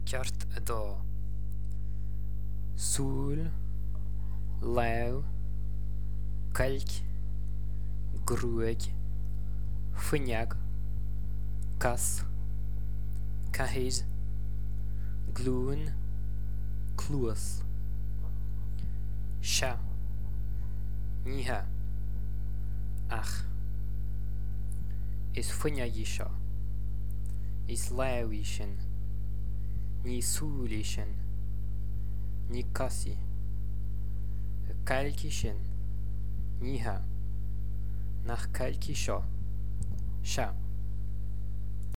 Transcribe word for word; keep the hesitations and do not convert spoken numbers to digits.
ceart a dó. Súil, leabh, cailc, grúig, fuinneag, cas, caithfid, glúin, clúas. Se, nithe, ach. Is fuinneagaí seo. Is leabhaí sin. Ní súlaí sin. Ní casaí. Cailcí sin. Nithe. Nach cailcí seo. Se.